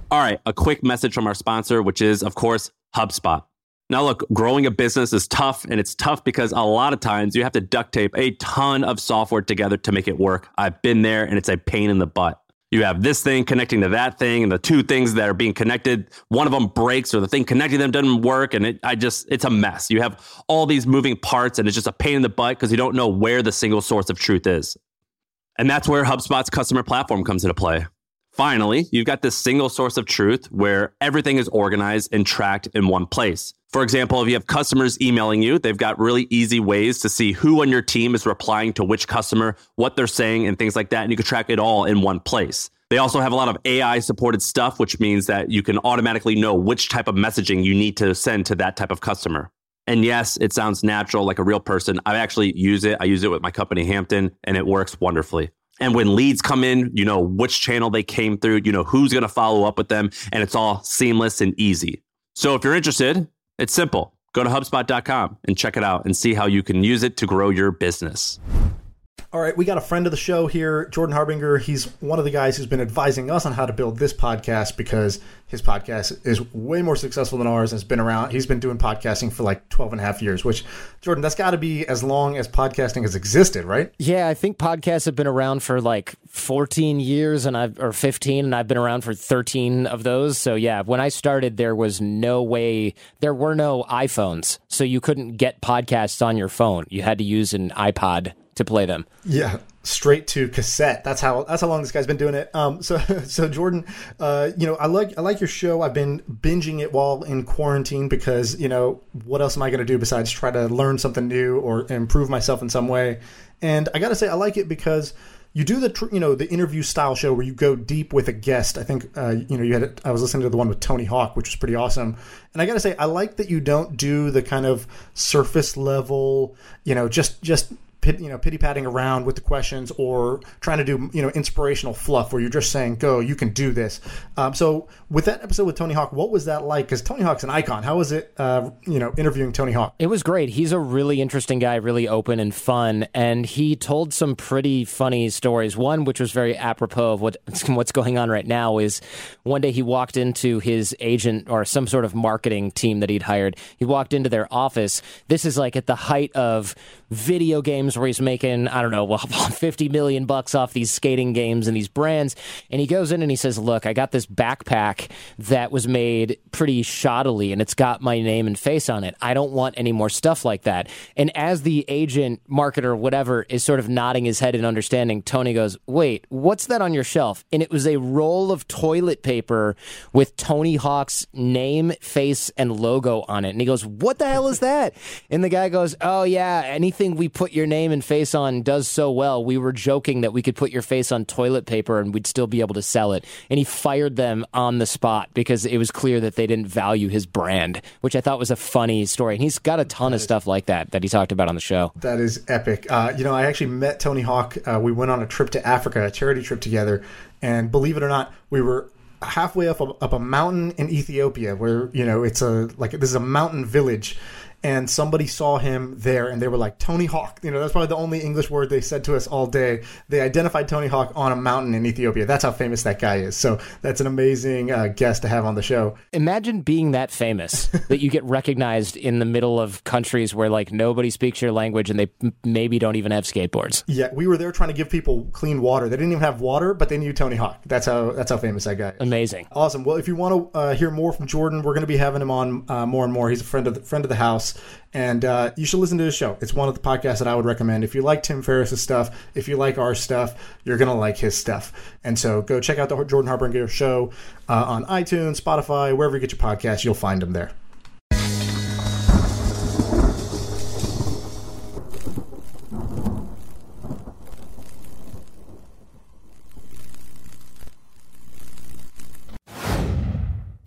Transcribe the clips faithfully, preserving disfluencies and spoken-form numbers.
All right, a quick message from our sponsor, which is, of course, HubSpot. Now, look, growing a business is tough, and it's tough because a lot of times you have to duct tape a ton of software together to make it work. I've been there, and it's a pain in the butt. You have this thing connecting to that thing, and the two things that are being connected, one of them breaks, or the thing connecting them doesn't work, and it, I just, it's a mess. You have all these moving parts, and it's just a pain in the butt because you don't know where the single source of truth is. And that's where HubSpot's customer platform comes into play. Finally, you've got this single source of truth where everything is organized and tracked in one place. For example, if you have customers emailing you, they've got really easy ways to see who on your team is replying to which customer, what they're saying, and things like that. And you can track it all in one place. They also have a lot of A I supported stuff, which means that you can automatically know which type of messaging you need to send to that type of customer. And yes, it sounds natural, like a real person. I actually use it. I use it with my company, Hampton, and it works wonderfully. And when leads come in, you know which channel they came through, you know who's going to follow up with them, and it's all seamless and easy. So if you're interested, it's simple. Go to HubSpot dot com and check it out and see how you can use it to grow your business. All right, we got a friend of the show here, Jordan Harbinger. He's one of the guys who's been advising us on how to build this podcast because his podcast is way more successful than ours and has been around. He's been doing podcasting for like twelve and a half years, which, Jordan, that's got to be as long as podcasting has existed, right? Yeah, I think podcasts have been around for like fourteen years and I've or fifteen, and I've been around for thirteen of those. So yeah, when I started, there was no way, there were no iPhones, so you couldn't get podcasts on your phone. You had to use an iPod to play them. Yeah, straight to cassette. That's how that's how long this guy's been doing it. Um, so so Jordan, uh, you know, I like I like your show. I've been binging it while in quarantine because, you know, what else am I going to do besides try to learn something new or improve myself in some way? And I got to say, I like it because you do the tr- you know the interview style show where you go deep with a guest. I think uh, you know you had I was listening to the one with Tony Hawk, which was pretty awesome. And I got to say, I like that you don't do the kind of surface level, you know, just just. Pit, you know, pity-patting around with the questions or trying to do, you know, inspirational fluff where you're just saying, go, you can do this. Um, so with that episode with Tony Hawk, what was that like? Because Tony Hawk's an icon. How was it, uh, you know, interviewing Tony Hawk? It was great. He's a really interesting guy, really open and fun. And he told some pretty funny stories. One, which was very apropos of what what's going on right now, is one day he walked into his agent or some sort of marketing team that he'd hired. He walked into their office. This is like at the height of video games where he's making, I don't know, well, fifty million bucks off these skating games and these brands. And he goes in and he says, look, I got this backpack that was made pretty shoddily and it's got my name and face on it. I don't want any more stuff like that. And as the agent, marketer, whatever, is sort of nodding his head in understanding, Tony goes, wait, what's that on your shelf? And it was a roll of toilet paper with Tony Hawk's name, face, and logo on it. And he goes, what the hell is that? And the guy goes, oh yeah, anything we put your name and face on does so well. We were joking that we could put your face on toilet paper and we'd still be able to sell it. And he fired them on the spot because it was clear that they didn't value his brand, which I thought was a funny story. And he's got a ton of stuff like that that he talked about on the show. That is epic. Uh, you know, I actually met Tony Hawk. Uh, we went on a trip to Africa, a charity trip together. And believe it or not, we were halfway up a, up a mountain in Ethiopia where, you know, it's a like this is a mountain village. And somebody saw him there, and they were like, Tony Hawk. You know, that's probably the only English word they said to us all day. They identified Tony Hawk on a mountain in Ethiopia. That's how famous that guy is. So that's an amazing uh, guest to have on the show. Imagine being that famous that you get recognized in the middle of countries where, like, nobody speaks your language and they m- maybe don't even have skateboards. Yeah, we were there trying to give people clean water. They didn't even have water, but they knew Tony Hawk. That's how that's how famous that guy is. Amazing. Awesome. Well, if you want to uh, hear more from Jordan, we're going to be having him on uh, more and more. He's a friend of the, friend of the house. And uh, you should listen to his show. It's one of the podcasts that I would recommend. If you like Tim Ferriss's stuff, if you like our stuff, you're going to like his stuff. And so go check out the Jordan Harbinger show uh, on iTunes, Spotify, wherever you get your podcasts. You'll find him there.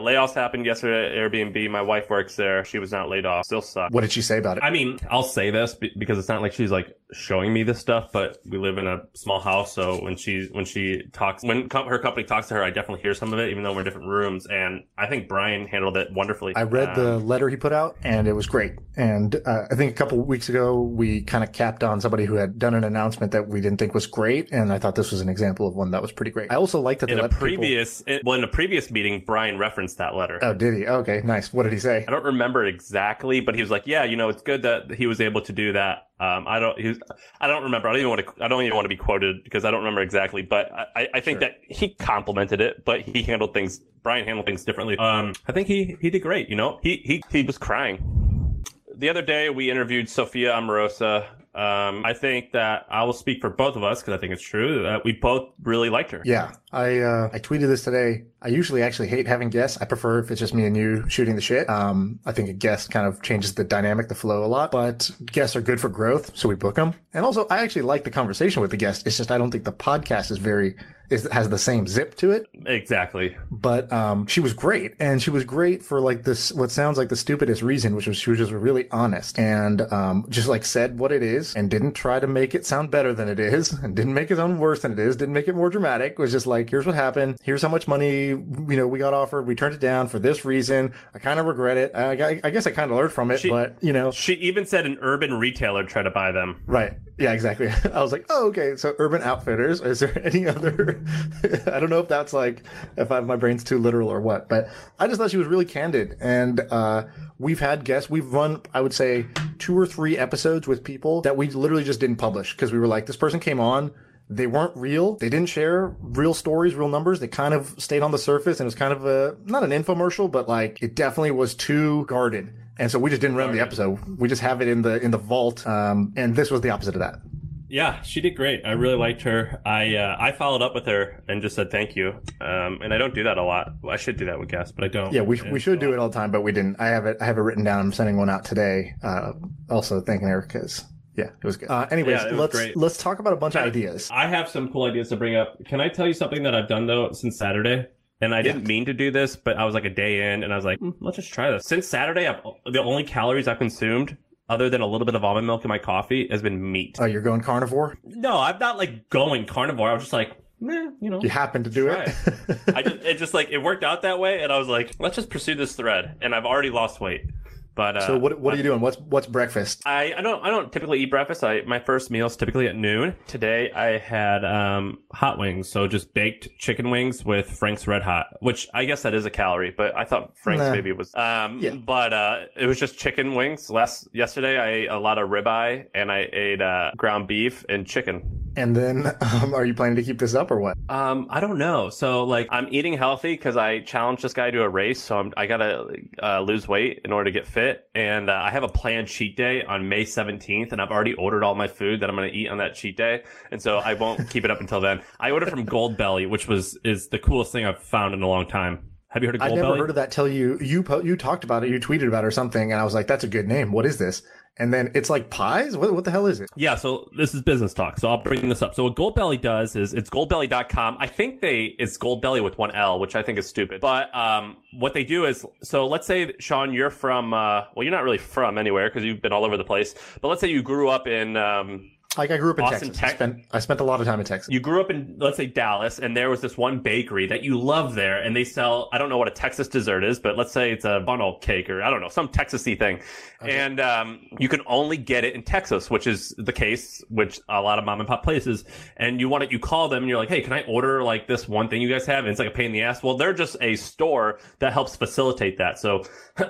Layoffs happened yesterday at Airbnb. My wife works there. She was not laid off. Still sucks. What did she say about it? I mean, I'll say this because it's not like she's like showing me this stuff, but we live in a small house. So when she, when she talks, when co- her company talks to her, I definitely hear some of it, even though we're in different rooms. And I think Brian handled it wonderfully. I read um, the letter he put out and it was great. And uh, I think a couple of weeks ago, we kind of capped on somebody who had done an announcement that we didn't think was great. And I thought this was an example of one that was pretty great. I also like that they in a let previous, people... it, well, in a previous meeting, Brian referenced that letter. Oh, did he? Okay, nice. What did he say? I don't remember exactly, but he was like, yeah, you know, it's good that he was able to do that. Um, I don't, he was, I don't remember. I don't even want to, I don't even want to be quoted because I don't remember exactly, but I, I think sure. that he complimented it, but he handled things, Brian handled things differently. Um, I think he, he did great. You know, he, he, he was crying. The other day we interviewed Sophia Amorosa. Um, I think that I will speak for both of us because I think it's true that we both really liked her. Yeah. I, uh, I tweeted this today. I usually actually hate having guests. I prefer if it's just me and you shooting the shit. Um, I think a guest kind of changes the dynamic, the flow a lot, but guests are good for growth. So we book them. And also I actually like the conversation with the guest. It's just, I don't think the podcast is very, is, has the same zip to it. Exactly. But, um, she was great. And she was great for like this, what sounds like the stupidest reason, which was she was just really honest and, um, just like said what it is and didn't try to make it sound better than it is and didn't make it sound worse than it is. Didn't make it more dramatic. It was just like, here's what happened. Here's how much money, you know, we got offered. We turned it down for this reason. I kind of regret it. I, I guess I kind of learned from it, she, but you know, she even said an urban retailer tried to buy them. Right. Yeah, exactly. I was like, oh, okay. So Urban Outfitters. Is there any other? I don't know if that's like, if I, my brain's too literal or what, but I just thought she was really candid. And, uh, we've had guests, we've run, I would say two or three episodes with people that we literally just didn't publish because we were like, this person came on. They weren't real. They didn't share real stories, real numbers. They kind of stayed on the surface and it was kind of a, not an infomercial, but like it definitely was too guarded. And so we just didn't run the episode. We just have it in the, in the vault. Um, and this was the opposite of that. Yeah, she did great. I really liked her. I, uh, I followed up with her and just said thank you. Um, and I don't do that a lot. Well, I should do that with guests, but I don't. Yeah, we, we should do it all the time, but we didn't. I have it, I have it written down. I'm sending one out today. Uh, also thanking her because yeah, it was good. Uh, anyways, yeah, let's great. let's talk about a bunch Can of ideas. I have some cool ideas to bring up. Can I tell you something that I've done though since Saturday? And I yeah. didn't mean to do this, but I was like a day in and I was like, mm, let's just try this. Since Saturday, I've, the only calories I've consumed other than a little bit of almond milk in my coffee has been meat. Oh, you're going carnivore? No, I'm not like going carnivore. I was just like, eh, you know. You happen to do it. it. I just, it just like, it worked out that way. And I was like, let's just pursue this thread. And I've already lost weight. But, uh, so what what are you doing? What's what's breakfast? I, I don't I don't typically eat breakfast. I my first meal is typically at noon. Today I had um hot wings, so just baked chicken wings with Frank's Red Hot, which I guess that is a calorie, but I thought Frank's nah. maybe was um yeah. but uh it was just chicken wings. Last yesterday I ate a lot of ribeye and I ate uh ground beef and chicken. And then, um, are you planning to keep this up or what? Um, I don't know. So, like, I'm eating healthy because I challenged this guy to a race. So I'm, I gotta uh, lose weight in order to get fit. And uh, I have a planned cheat day on May seventeenth, and I've already ordered all my food that I'm gonna eat on that cheat day. And so I won't keep it up until then. I ordered from Goldbelly, which was is the coolest thing I've found in a long time. Have you heard of Goldbelly? I've never heard of that till you you po- you talked about it, you tweeted about it or something, and I was like, that's a good name. What is this? And then it's like pies? What what the hell is it? Yeah, so this is business talk. So I'll bring this up. So what Goldbelly does is it's goldbelly dot com. I think they it's Goldbelly with one L, which I think is stupid. But um what they do is, so let's say, Sean, you're from, uh well, you're not really from anywhere because you've been all over the place. But let's say you grew up in... um Like I grew up in Austin, Texas. Tex- I spent I spent a lot of time in Texas. You grew up in, let's say, Dallas, and there was this one bakery that you love there, and they sell, I don't know what a Texas dessert is, but let's say it's a funnel cake or I don't know, some Texas-y thing. Okay. And um, you can only get it in Texas, which is the case, which a lot of mom and pop places. And you want it, you call them and you're like, hey, can I order like this one thing you guys have? And it's like a pain in the ass. Well, they're just a store that helps facilitate that. So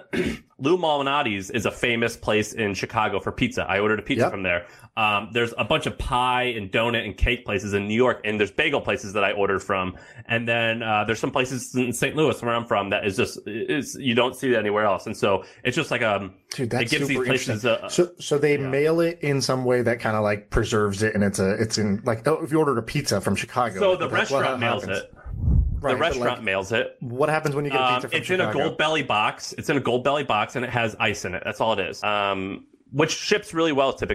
Lou Malnati's is a famous place in Chicago for pizza. I ordered a pizza yep. from there. Um, there's a bunch of pie and donut and cake places in New York, and there's bagel places that I ordered from. And then uh, there's some places in Saint Louis where I'm from that is just is you don't see that anywhere else. And so it's just like um, Dude, that's it gives super these places a, so so they yeah. mail it in some way that kind of like preserves it, and it's a it's in like oh, if you ordered a pizza from Chicago. So the like, restaurant mails happens? it. Right, the restaurant like, mails it. What happens when you get a pizza um, from it's Chicago? in a Goldbelly box. It's in a Goldbelly box, and it has ice in it. That's all it is. Um, which ships really well typically.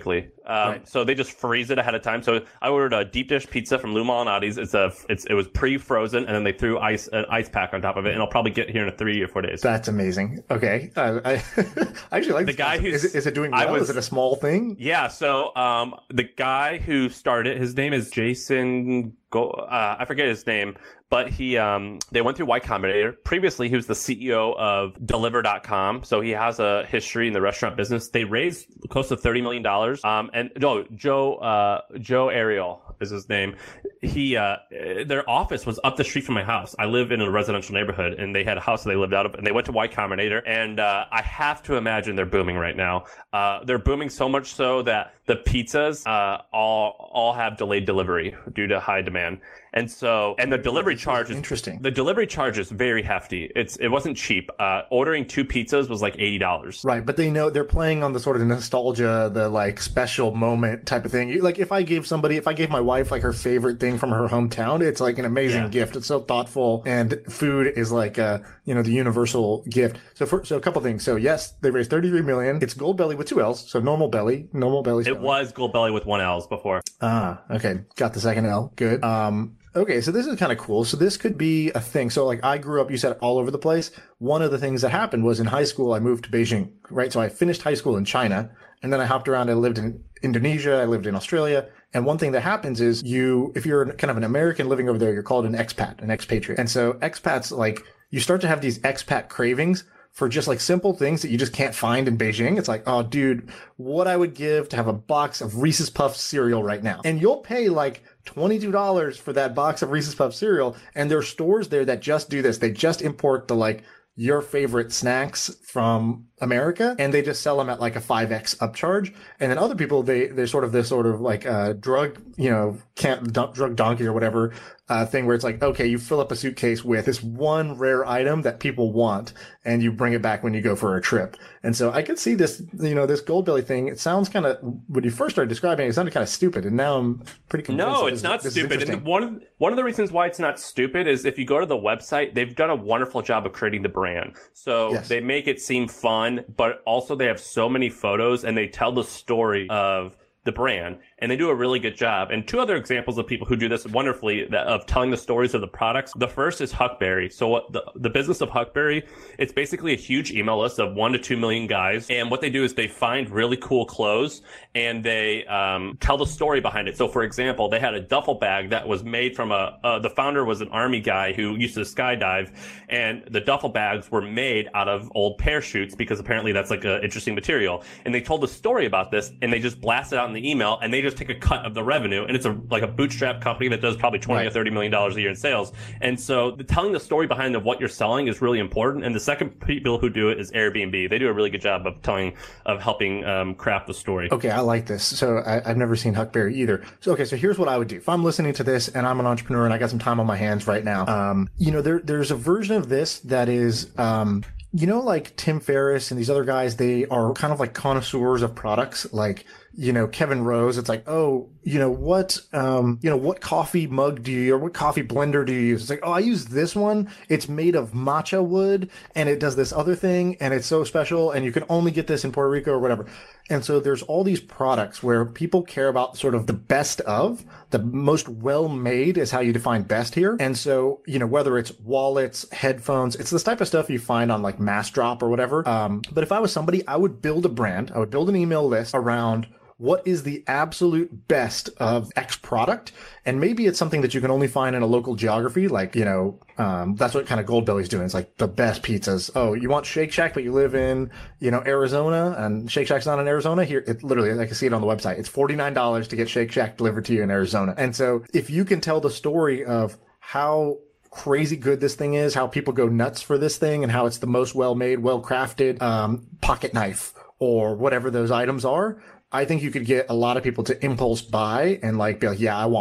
Um, Right. So they just freeze it ahead of time. So I ordered a deep dish pizza from Lou Malnati's. It's a, it's, it was pre-frozen, and then they threw ice, an ice pack on top of it, and I'll probably get here in a three or four days. That's amazing. Okay. Uh, I, I actually like The this guy concept. who's- is, it- is it doing I well? was- is it a small thing? Yeah. So um, the guy who started, his name is Jason. Go, uh, I forget his name, but he um, they went through Y Combinator. Previously, he was the C E O of Deliver dot com, so he has a history in the restaurant business. They raised close to thirty million dollars. Um, and no, Joe uh, Joe Ariel is his name. He uh, their office was up the street from my house. I live in a residential neighborhood, and they had a house that they lived out of, and they went to Y Combinator. And uh, I have to imagine they're booming right now. Uh, they're booming so much so that the pizzas uh, all all have delayed delivery due to high demand. And so, and the delivery charge is Interesting. The delivery charge is very hefty. It's it wasn't cheap. Uh, ordering two pizzas was like eighty dollars. Right, but they know they're playing on the sort of nostalgia, the like special moment type of thing. You- Like if I gave somebody, if I gave my wife like her favorite thing from her hometown, it's like an amazing Yeah. gift. It's so thoughtful, and food is like uh you know the universal gift. So for so a couple things. So yes, they raised thirty-three million. It's Gold Belly with two L's, so normal belly, normal belly. It spelling. was Gold Belly with one L's before. Ah, okay. Got the second L. Good. Um, okay. So this is kind of cool. So this could be a thing. So like I grew up, you said all over the place. One of the things that happened was in high school, I moved to Beijing, right? So I finished high school in China, and then I hopped around. I lived in Indonesia. I lived in Australia. And one thing that happens is you, if you're kind of an American living over there, you're called an expat, an expatriate. And so expats, like you start to have these expat cravings for just like simple things that you just can't find in Beijing. It's like, oh, dude, what I would give to have a box of Reese's Puffs cereal right now. And you'll pay like twenty-two dollars for that box of Reese's Puffs cereal. And there are stores there that just do this. They just import the like your favorite snacks from America, and they just sell them at like a five X upcharge. And then other people, they, they're sort of this sort of like, uh, drug, you know, can't, drug donkey or whatever, uh, thing where it's like, okay, you fill up a suitcase with this one rare item that people want, and you bring it back when you go for a trip. And so I could see this, you know, this Gold Belly thing. It sounds kind of, when you first started describing it, it sounded kind of stupid. And now I'm pretty convinced. No, that it's this- not this is stupid. interesting. And one of one of the reasons why it's not stupid is if you go to the website, they've done a wonderful job of creating the brand. So Yes. they make it seem fun, but also they have so many photos and they tell the story of the brand, and they do a really good job. And two other examples of people who do this wonderfully, that, of telling the stories of the products. The first is Huckberry. So what the, the business of Huckberry, it's basically a huge email list of one to two million guys. And what they do is they find really cool clothes and they um, tell the story behind it. So for example, they had a duffel bag that was made from a, uh, the founder was an army guy who used to skydive, and the duffel bags were made out of old parachutes because apparently that's like an interesting material. And they told the story about this, and they just blasted out in the email, and they just take a cut of the revenue, and it's a like a bootstrap company that does probably twenty Right. or thirty million dollars a year in sales. And so the, telling the story behind of what you're selling is really important. And the second people who do it is Airbnb. They do a really good job of telling of helping um, craft the story. Okay, I like this. So I, I've never seen Huckberry either. So okay, so here's what I would do if I'm listening to this and I'm an entrepreneur and I got some time on my hands right now. Um, you know, there there's a version of this that is, um, you know, like Tim Ferriss and these other guys. They are kind of like connoisseurs of products, like. You know, Kevin Rose, it's like, oh, you know, what, um, you know, what coffee mug do you, or what coffee blender do you use? It's like, oh, I use this one. It's made of matcha wood and it does this other thing and it's so special and you can only get this in Puerto Rico or whatever. And so there's all these products where people care about sort of the best of, the most well made is how you define best here. And so, you know, whether it's wallets, headphones, it's this type of stuff you find on like Massdrop or whatever. Um, but if I was somebody, I would build a brand. I would build an email list around what is the absolute best of X product? And maybe it's something that you can only find in a local geography. Like, you know, um, that's what kind of Gold Belly's doing. It's like the best pizzas. Oh, you want Shake Shack, but you live in, you know, Arizona, and Shake Shack's not in Arizona. Here, it literally, I can see it on the website. It's forty-nine dollars to get Shake Shack delivered to you in Arizona. And so if you can tell the story of how crazy good this thing is, how people go nuts for this thing, and how it's the most well-made, well-crafted, um, pocket knife or whatever those items are, I think you could get a lot of people to impulse buy and like be like, yeah, I want one.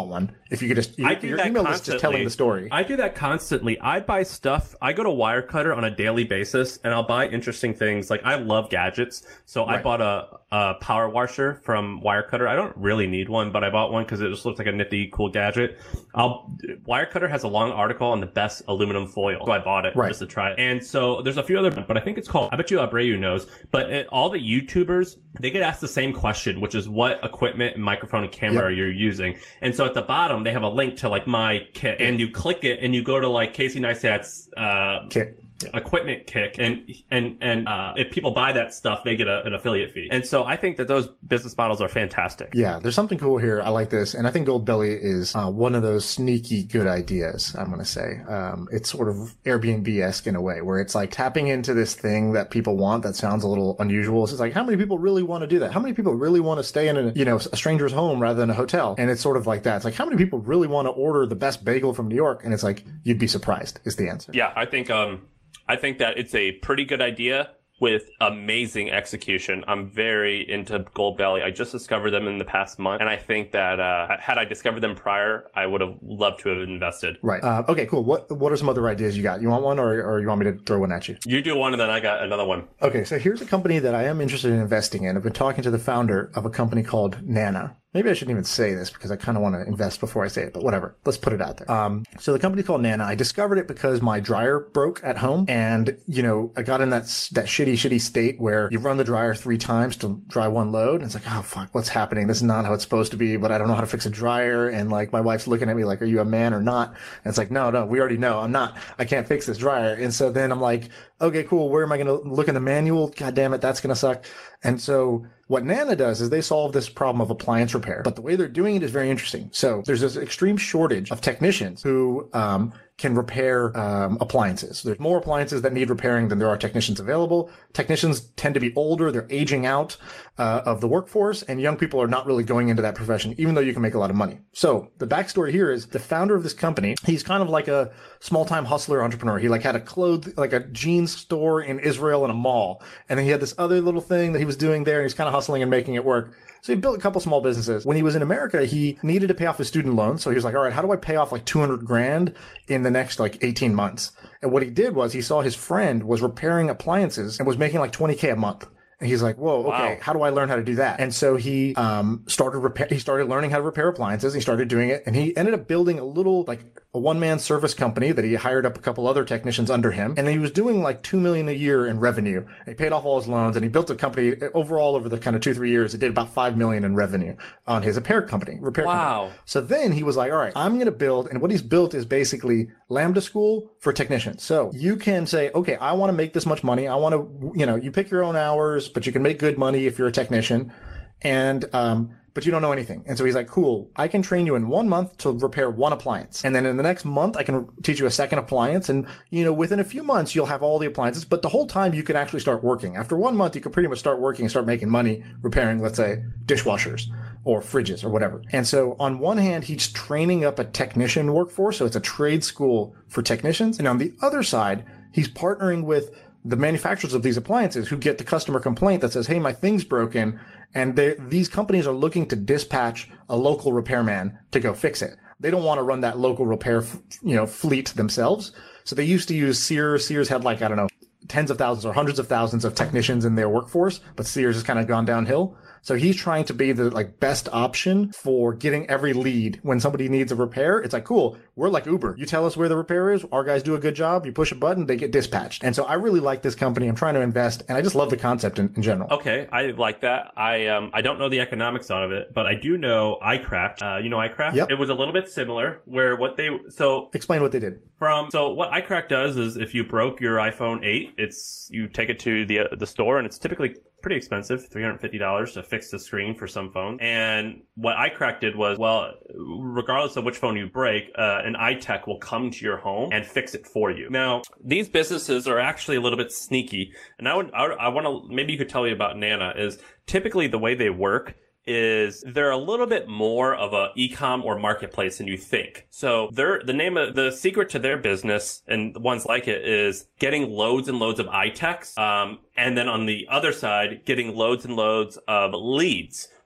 If you could just, you, I do your that email is constantly. just telling the story. I do that constantly. I buy stuff. I go to Wirecutter on a daily basis, and I'll buy interesting things. Like, I love gadgets, so I Right. bought a, a power washer from Wirecutter. I don't really need one, but I bought one because it just looks like a nifty, cool gadget. I'll Wirecutter has a long article on the best aluminum foil, so I bought it Right. just to try it. And so there's a few other, but I think it's called. I bet you Abreu knows. But it, all the YouTubers, they get asked the same question, which is what equipment, and microphone, and camera Yep. you're using. And so at the bottom, they have a link to like my kit, and you click it, and you go to like Casey Neistat's uh, Kit. equipment kick, and and and uh, if people buy that stuff, they get a, an affiliate fee. And so I think that those business models are fantastic. Yeah, there's something cool here. I like this. And I think Goldbelly is uh, one of those sneaky good ideas, I'm going to say. Um, it's sort of Airbnb-esque in a way, where it's like tapping into this thing that people want that sounds a little unusual. It's just like, how many people really want to do that? How many people really want to stay in a, you know, a stranger's home rather than a hotel? And it's sort of like that. It's like, how many people really want to order the best bagel from New York? And it's like, you'd be surprised is the answer. Yeah, I think um I think that it's a pretty good idea with amazing execution. I'm very into Goldbelly. I just discovered them in the past month, and I think that uh, had I discovered them prior, I would have loved to have invested. Right. Uh, okay, cool. What What are some other ideas you got? You want one, or, or you want me to throw one at you? You do one, and then I got another one. Okay, so here's a company that I am interested in investing in. I've been talking to the founder of a company called Nana. Maybe I shouldn't even say this because I kind of want to invest before I say it, but whatever. Let's put it out there. Um, so the company called Nana, I discovered it because my dryer broke at home, and, you know, I got in that, that shitty, shitty state where you run the dryer three times to dry one load. And it's like, oh, fuck, what's happening? This is not how it's supposed to be, but I don't know how to fix a dryer. And like, my wife's looking at me like, are you a man or not? And it's like, no, no, we already know I'm not. I can't fix this dryer. And so then I'm like, okay, cool. Where am I going to look in the manual? God damn it. That's going to suck. And so what Nana does is they solve this problem of appliance repair, but the way they're doing it is very interesting. So there's this extreme shortage of technicians who um, can repair um, appliances. There's more appliances that need repairing than there are technicians available. Technicians tend to be older. They're aging out uh, of the workforce, and young people are not really going into that profession, even though you can make a lot of money. So the backstory here is the founder of this company, he's kind of like a small-time hustler entrepreneur. He like had a clothes, like a jeans store in Israel and a mall. And then he had this other little thing that he was doing there, and he's kind of hustling and making it work. So he built a couple small businesses. When he was in America, he needed to pay off his student loans. So he was like, all right, how do I pay off like two hundred grand in the next like eighteen months? And what he did was he saw his friend was repairing appliances and was making like twenty K a month. And he's like, whoa, okay, Wow. how do I learn how to do that? And so he um started repair he started learning how to repair appliances. He started doing it, and he ended up building a little like a one-man service company that he hired up a couple other technicians under him. And he was doing like two million a year in revenue. And he paid off all his loans, and he built a company overall over the kind of two, three years. It did about five million in revenue on his repair company, repair Wow. company. So then he was like, all right, I'm going to build, and what he's built is basically Lambda School for technicians. So you can say, okay, I want to make this much money. I want to, you know, you pick your own hours, but you can make good money if you're a technician. And, um, but you don't know anything. And so he's like, cool, I can train you in one month to repair one appliance. And then in the next month, I can teach you a second appliance. And, you know, within a few months, you'll have all the appliances, but the whole time you can actually start working. After one month, you can pretty much start working and start making money repairing, let's say, dishwashers or fridges or whatever. And so on one hand, he's training up a technician workforce. So it's a trade school for technicians. And on the other side, he's partnering with the manufacturers of these appliances who get the customer complaint that says, hey, my thing's broken. And these companies are looking to dispatch a local repairman to go fix it. They don't want to run that local repair, you know, fleet themselves. So they used to use Sears. Sears had like, I don't know, tens of thousands or hundreds of thousands of technicians in their workforce, but Sears has kind of gone downhill. So he's trying to be the like best option for getting every lead when somebody needs a repair. It's like, cool, we're like Uber. You tell us where the repair is. Our guys do a good job. You push a button, they get dispatched. And so I really like this company. I'm trying to invest, and I just love the concept in, in general. Okay, I like that. I um I don't know the economics out of it, but I do know iCraft. Uh, you know iCraft? Yep. It was a little bit similar, where what they so Explain what they did. from so what iCraft does is if you broke your iPhone eight, it's you take it to the uh, the store, and it's typically pretty expensive, three hundred fifty dollars to fix the screen for some phones. And what iCrack did was, well, regardless of which phone you break, uh, an iTech will come to your home and fix it for you. Now, these businesses are actually a little bit sneaky. And I would, I, I want to, maybe you could tell me about Nana, is typically the way they work is they're a little bit more of a e-com or marketplace than you think. So they're, the name of the secret to their business and ones like it is getting loads and loads of iTechs. Um, and then on the other side, getting loads and loads of leads.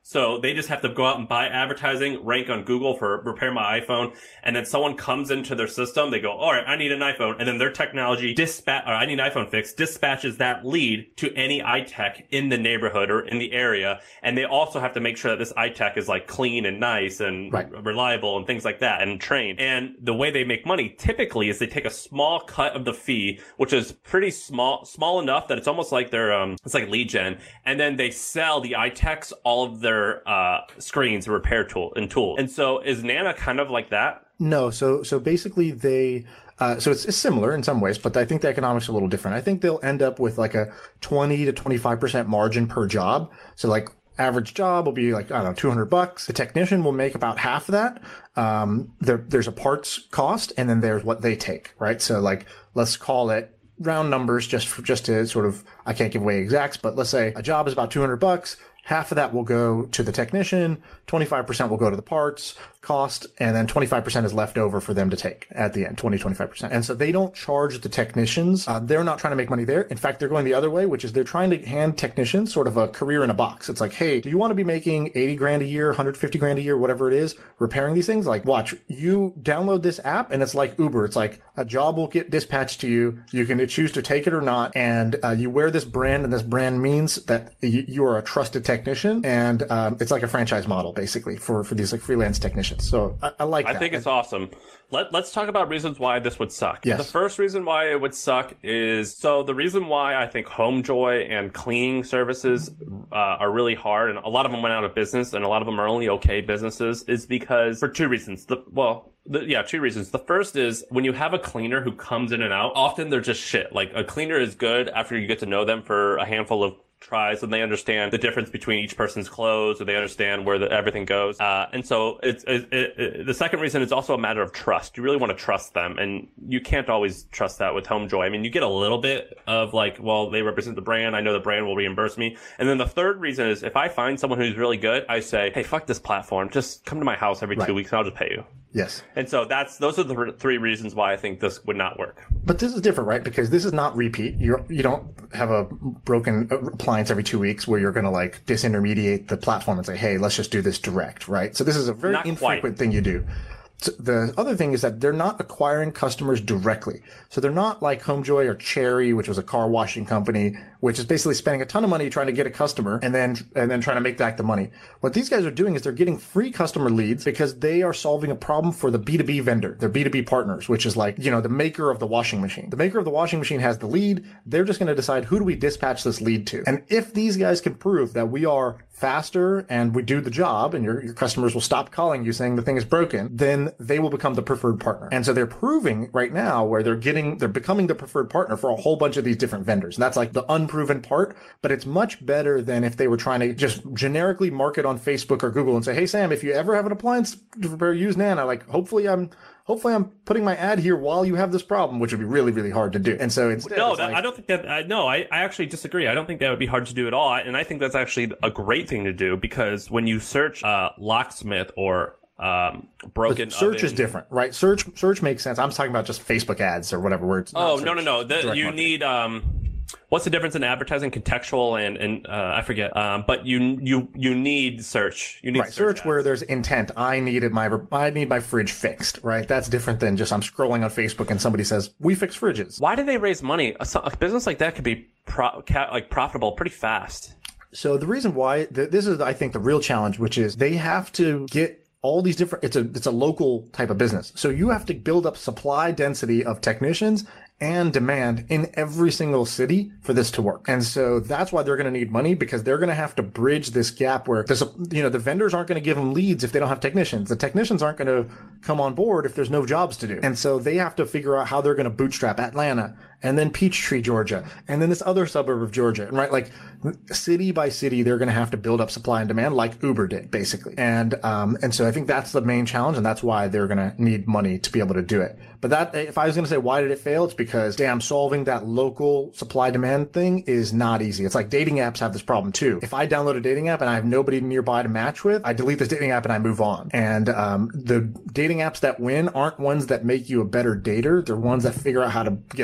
So they just have to go out and buy advertising, rank on Google for repair my iPhone, and then someone comes into their system, they go, all right, I need an iPhone, and then their technology dispatch, or I need an iPhone fix, dispatches that lead to any iTech in the neighborhood or in the area, and they also have to make sure that this iTech is like clean and nice and right. reliable and things like that, and trained. And the way they make money typically is they take a small cut of the fee, which is pretty small, small enough that it's almost like they're, um, it's like lead gen, and then they sell the iTechs all of their uh screens and repair tool and tools. And so is Nana kind of like that? No, so so basically they uh so it's, it's similar in some ways, but I think the economics are a little different. I think they'll end up with like a twenty to twenty-five percent margin per job. So like average job will be like, I don't know, two hundred bucks. The technician will make about half of that. Um there there's a parts cost, and then there's what they take, right? So like let's call it round numbers just for, just to sort of, I can't give away exacts, but let's say a job is about two hundred bucks. Half of that will go to the technician, twenty-five percent will go to the parts cost, and then twenty-five percent is left over for them to take at the end, twenty, twenty-five percent. And so they don't charge the technicians. Uh, they're not trying to make money there. In fact, they're going the other way, which is they're trying to hand technicians sort of a career in a box. It's like, hey, do you want to be making eighty grand a year, one hundred fifty grand a year, whatever it is, repairing these things? Like, watch, you download this app and it's like Uber. It's like a job will get dispatched to you. You can choose to take it or not. And uh, you wear this brand, and this brand means that you, you are a trusted technician. And um, it's like a franchise model, basically, for, for these like freelance technicians. So I, I like I that. think it's awesome. Let, let's talk about reasons why this would suck. Yes. The first reason why it would suck is, so the reason why I think HomeJoy and cleaning services uh, are really hard, and a lot of them went out of business, and a lot of them are only okay businesses, is because, for two reasons. The, well, the, yeah, two reasons. The first is when you have a cleaner who comes in and out, often they're just shit. Like, a cleaner is good after you get to know them for a handful of tries, and they understand the difference between each person's clothes, or they understand where the, everything goes. Uh, and so it's, it, it, it, the second reason is also a matter of trust. You really want to trust them, and you can't always trust that with HomeJoy. I mean, you get a little bit of like, well, they represent the brand. I know the brand will reimburse me. And then the third reason is if I find someone who's really good, I say, hey, fuck this platform. Just come to my house every right. two weeks and I'll just pay you. Yes. And so that's, those are the th- three reasons why I think this would not work. But this is different, right? Because this is not repeat. You you don't have a broken appliance every two weeks where you're going to like disintermediate the platform and say, hey, let's just do this direct, right? So this is a very Not infrequent quite. thing you do. So the other thing is that they're not acquiring customers directly. So they're not like HomeJoy or Cherry, which was a car washing company, which is basically spending a ton of money trying to get a customer and then and then trying to make back the money. What these guys are doing is they're getting free customer leads because they are solving a problem for the B two B vendor, their B two B partners, which is like, you know, the maker of the washing machine. The maker of the washing machine has the lead. They're just going to decide, who do we dispatch this lead to? And if these guys can prove that we are faster and we do the job, and your, your customers will stop calling you saying the thing is broken, then they will become the preferred partner. And so they're proving right now where they're getting, they're becoming the preferred partner for a whole bunch of these different vendors. And that's like the unproven part, but it's much better than if they were trying to just generically market on Facebook or Google and say, hey, Sam, if you ever have an appliance to repair, use Nana. Like, hopefully I'm, hopefully I'm putting my ad here while you have this problem, which would be really, really hard to do. And so instead, no, it's that, like, I don't think that. I, no, I, I actually disagree. I don't think that would be hard to do at all. And I think that's actually a great thing to do, because when you search uh, locksmith or um, broken But search oven, is different, right? Search search makes sense. I'm talking about just Facebook ads or whatever words. Oh no, no, no. The, you marketing. need. Um, what's the difference in advertising? Contextual and and uh, I forget. Um, but you you you need search. You need Right, search ads. where there's intent. I needed my I need my fridge fixed, right? That's different than just I'm scrolling on Facebook and somebody says, we fix fridges. Why do they raise money? A, a business like that could be pro, ca- like profitable pretty fast. So the reason why th- this is, I think, the real challenge, which is they have to get all these different, it's a, it's a local type of business. So you have to build up supply density of technicians and demand in every single city for this to work. And so that's why they're going to need money, because they're going to have to bridge this gap where there's a, you know, the vendors aren't going to give them leads if they don't have technicians. The technicians aren't going to come on board if there's no jobs to do. And so they have to figure out how they're going to bootstrap Atlanta and then Peachtree, Georgia, and then this other suburb of Georgia. And right, like city by city, they're going to have to build up supply and demand like Uber did, basically. And, um, and so I think that's the main challenge. And that's why they're going to need money to be able to do it. But that, if I was going to say, why did it fail? It's because, damn, solving that local supply demand thing is not easy. It's like dating apps have this problem too. If I download a dating app and I have nobody nearby to match with, I delete this dating app and I move on. And, um, the dating apps that win aren't ones that make you a better dater. They're ones that figure out how to get a bunch of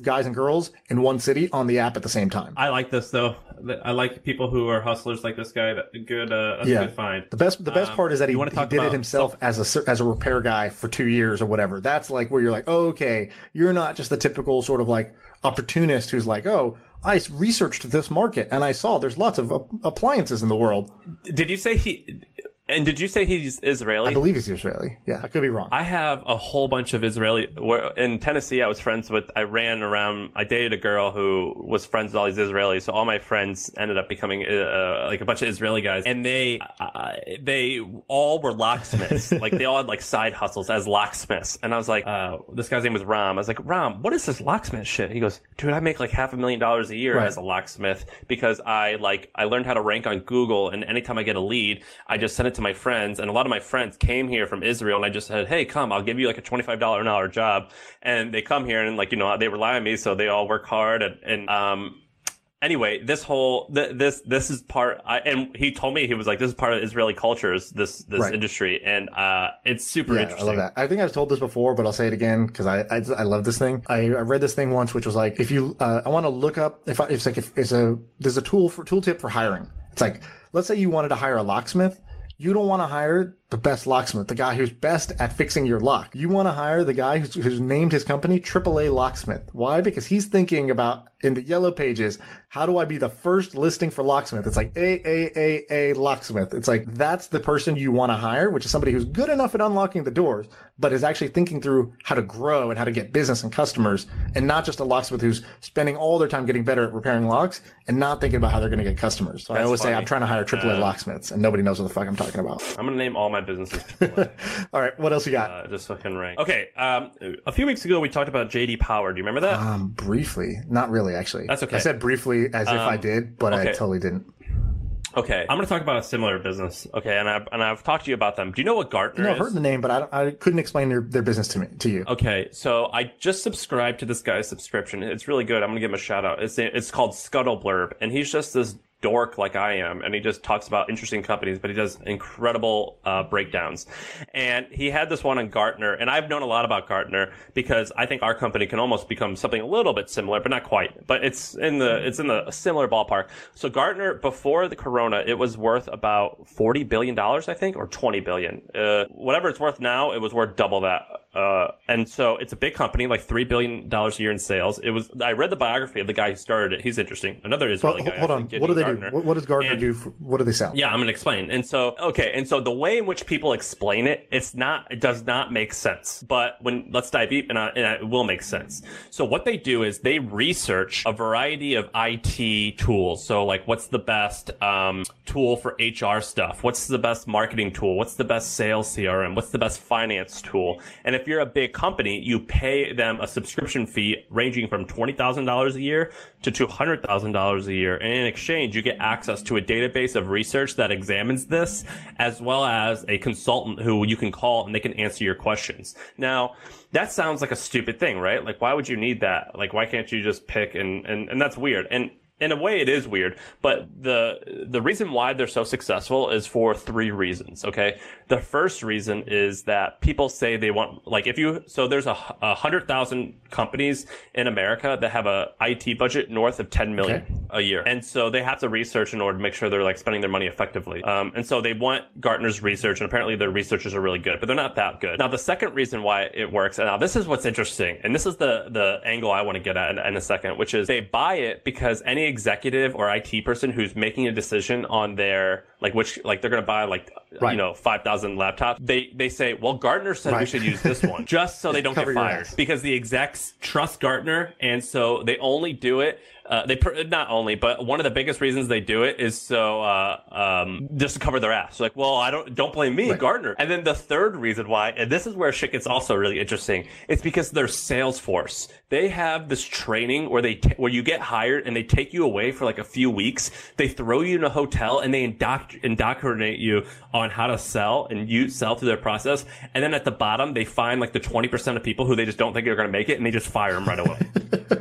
of guys and girls in one city on the app at the same time. I like this though. I like people who are hustlers like this guy. That good, uh, that's yeah. a good find. The best, the best um, part is that he, he he did it himself self- as a as a repair guy for two years or whatever. That's like where you're like, oh, okay, you're not just the typical sort of like opportunist who's like, oh, I researched this market and I saw there's lots of uh, appliances in the world. Did you say he? And did you say he's Israeli? I believe he's Israeli. Yeah, I could be wrong. I have a whole bunch of Israeli. Where in Tennessee, I was friends with. I ran around. I dated a girl who was friends with all these Israelis. So all my friends ended up becoming uh, like a bunch of Israeli guys, and they uh, they all were locksmiths. Like they all had like side hustles as locksmiths. And I was like, uh, this guy's name was Ram. I was like, Ram, what is this locksmith shit? He goes, dude, I make like half a million dollars a year right. as a locksmith because I like I learned how to rank on Google, and anytime I get a lead, I just send it to my friends, and a lot of my friends came here from Israel, and I just said, hey, come, I'll give you like a twenty-five dollars an hour job. And they come here and like, you know, they rely on me. So they all work hard. And, and um, anyway, this whole, th- this, this is part, I, and he told me, he was like, this is part of Israeli cultures, this, this right. industry. And, uh, it's super yeah, interesting. I love that. I think I've told this before, but I'll say it again because I, I, I love this thing. I, I read this thing once, which was like, if you, uh, I want to look up, if I, it's like, if it's a, there's a tool for, tooltip for hiring. It's like, let's say you wanted to hire a locksmith. You don't want to hire the best locksmith, the guy who's best at fixing your lock. You want to hire the guy who's, who's named his company triple A Locksmith. Why? Because he's thinking about in the yellow pages, how do I be the first listing for locksmith? It's like A, A, A, A locksmith. It's like that's the person you want to hire, which is somebody who's good enough at unlocking the doors, but is actually thinking through how to grow and how to get business and customers, and not just a locksmith who's spending all their time getting better at repairing locks and not thinking about how they're going to get customers. So that's I always funny. say I'm trying to hire triple A uh, locksmiths, and nobody knows what the fuck I'm talking about. I'm going to name all my businesses. All right, what else you got? Uh, just fucking rank. Okay, um, a few weeks ago we talked about J D Power. Do you remember that? Um, briefly, not really, actually. That's okay. I said briefly as um, if I did, but okay. I totally didn't. Okay, I'm going to talk about a similar business. Okay, and I've and I've talked to you about them. Do you know what Gartner you know, is? I've heard the name, but I, don't, I couldn't explain their, their business to me to you. Okay, so I just subscribed to this guy's subscription. It's really good. I'm going to give him a shout out. It's it's called Scuttle Blurb, and he's just this dork like I am, and he just talks about interesting companies, but he does incredible uh, breakdowns. And he had this one on Gartner, and I've known a lot about Gartner because I think our company can almost become something a little bit similar, but not quite. But it's in the it's in the similar ballpark. So Gartner, before the Corona, it was worth about forty billion dollars, I think, or twenty billion dollars. Uh, whatever it's worth now, it was worth double that. Uh, and so it's a big company, like three billion dollars a year in sales. It was. I read the biography of the guy who started it. He's interesting. Another Israeli well, guy. Hold on. What do they Gartner. do? What, what does Gartner and, do? For, what do they sell? Yeah, I'm going to explain. And so, okay. And so the way in which people explain it, it's not, it does not make sense. But when, let's dive deep and, I, and it will make sense. So what they do is they research a variety of I T tools. So like, what's the best, um, tool for H R stuff? What's the best marketing tool? What's the best sales C R M? What's the best finance tool? And if you're a big company, you pay them a subscription fee ranging from twenty thousand dollars a year to two hundred thousand dollars a year. And in exchange, you get access to a database of research that examines this, as well as a consultant who you can call and they can answer your questions. Now, that sounds like a stupid thing, right? Like, why would you need that? Like, why can't you just pick and, and, and that's weird. And in a way, it is weird, but the the reason why they're so successful is for three reasons, okay? The first reason is that people say they want, like if you, so there's a, a hundred thousand companies in America that have a I T budget north of ten million okay. a year. And so they have to research in order to make sure they're like spending their money effectively. Um, and so they want Gartner's research, and apparently their researchers are really good, but they're not that good. Now, the second reason why it works, and now this is what's interesting, and this is the, the angle I want to get at in, in a second, which is they buy it because any executive or I T person who's making a decision on their, like which, like they're going to buy like, right. you know, five thousand laptops. They, they say, well, Gartner said right. we should use this one just so they don't get fired, because the execs trust Gartner. And so they only do it. Uh, they per- not only, but one of the biggest reasons they do it is so uh, um, just to cover their ass. Like, well, I don't don't blame me, right. Gartner. And then the third reason why, and this is where shit gets also really interesting, it's because their sales force. They have this training where they t- where you get hired and they take you away for like a few weeks. They throw you in a hotel and they indoct- indoctrinate you on how to sell, and you sell through their process. And then at the bottom, they find like the twenty percent of people who they just don't think are going to make it, and they just fire them right away.